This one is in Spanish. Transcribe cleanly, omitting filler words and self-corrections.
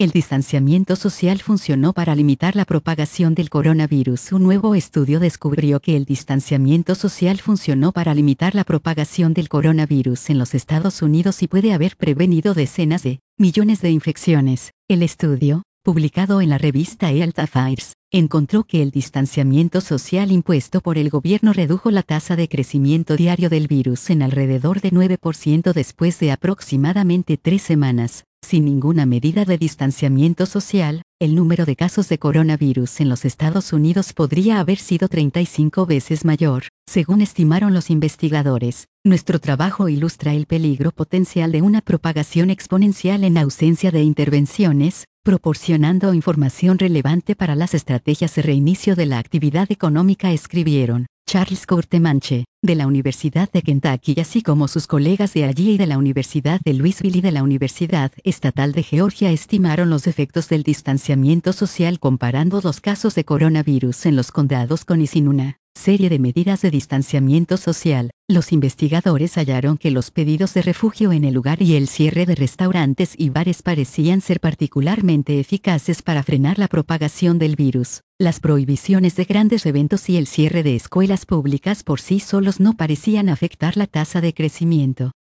El distanciamiento social funcionó para limitar la propagación del coronavirus. Un nuevo estudio descubrió que el distanciamiento social funcionó para limitar la propagación del coronavirus en los Estados Unidos y puede haber prevenido decenas de millones de infecciones. El estudio, publicado en la revista Health Affairs, encontró que el distanciamiento social impuesto por el gobierno redujo la tasa de crecimiento diario del virus en alrededor de 9% después de aproximadamente 3 semanas. Sin ninguna medida de distanciamiento social, el número de casos de coronavirus en los Estados Unidos podría haber sido 35 veces mayor, según estimaron los investigadores. Nuestro trabajo ilustra el peligro potencial de una propagación exponencial en ausencia de intervenciones, proporcionando información relevante para las estrategias de reinicio de la actividad económica, escribieron Charles Courtemanche, de la Universidad de Kentucky, así como sus colegas de allí y de la Universidad de Louisville y de la Universidad Estatal de Georgia estimaron los efectos del distanciamiento social comparando los casos de coronavirus en los condados con y sin una serie de medidas de distanciamiento social. Los investigadores hallaron que los pedidos de refugio en el lugar y el cierre de restaurantes y bares parecían ser particularmente eficaces para frenar la propagación del virus. Las prohibiciones de grandes eventos y el cierre de escuelas públicas por sí solos no parecían afectar la tasa de crecimiento.